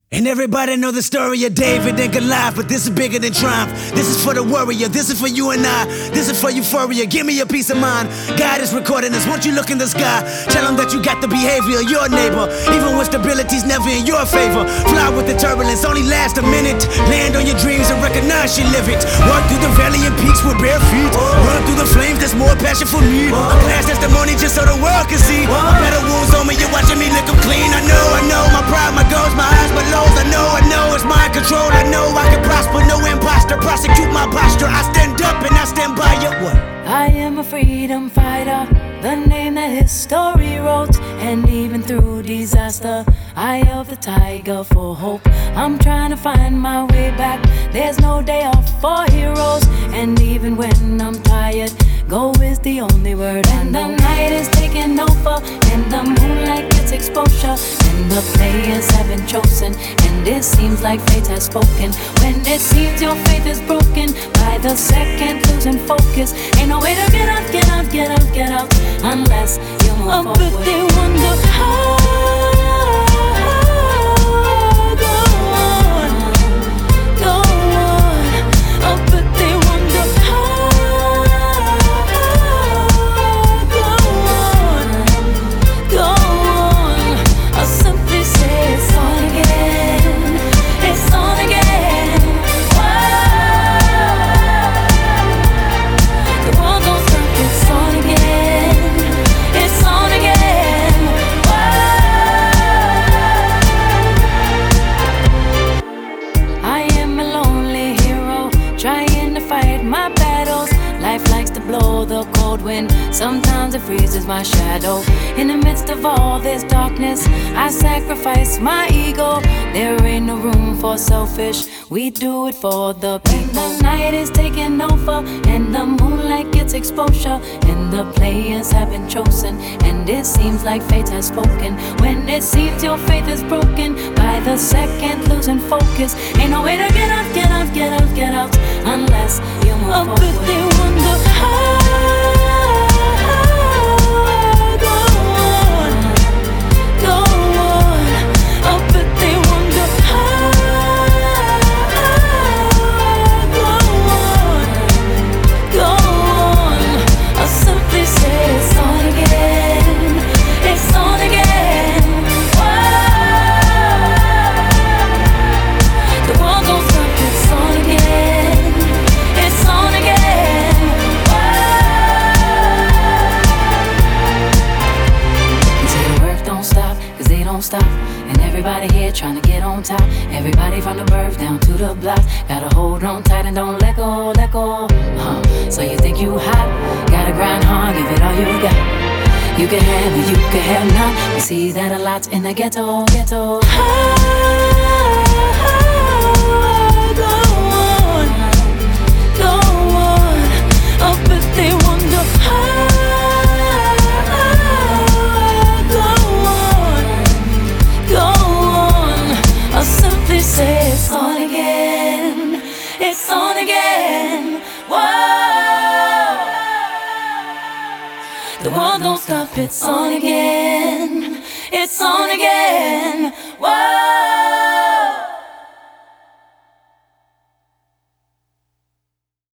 And everybody know the story of David and Goliath, but this is bigger than triumph. This is for the warrior, this is for you and I. This is for euphoria, give me a peace of mind. God is recording this, won't you look in the sky? Tell him that you got the behavior of your neighbor, even when stability's never in your favor. Fly with the turbulence, only last a minute. Land on your dreams and recognize you live it. Walk through the valley and peaks with bare feet. Run through the flames, there's more passion for me. A glass testimony just so the world can see. Better wounds on me, you're watching me lick them clean. I know, my pride, my goals, my highs, my lows. I know, it's mind control. I know I can prosper, no imposter. Prosecute my posture, I stand up and I stand by you. What? I am a freedom fighter, the name that history wrote. And even through disaster, eye of the tiger for hope. I'm trying to find my way back, there's no day off for heroes. And even when I'm tired, go is the only word I know. And the night is taking over, and the moonlight gets exposure, and the players have been chosen, and it seems like fate has spoken. When it seems your faith is broken, by the second losing focus, ain't no way to get out, get out, get out, get out, unless you move forward. But they wonder how. Trying to fight my battles. Life likes to blow the cold wind, sometimes it freezes my shadow. In the midst of all this darkness, I sacrifice my ego. There ain't no room for selfish, we do it for the people. The night is taking over, and the moonlight gets exposure, and the players have been chosen, and it seems like fate has spoken. When it seems your faith is broken, by the second losing focus, ain't no way to get out, get out, get out, get out, unless you move forward. But they wonder how. Stop, and everybody here trying to get on top. Everybody from the birth down to the block, gotta hold on tight and don't let go, let go. So you think you hot, gotta grind hard, give it all you got. You can have it, you can have none. We see that a lot in the ghetto, ghetto. Go on, oh, but they wonder how. Say it's on again, it's on again. Whoa, the world don't stop, it's on again, it's on again. Whoa.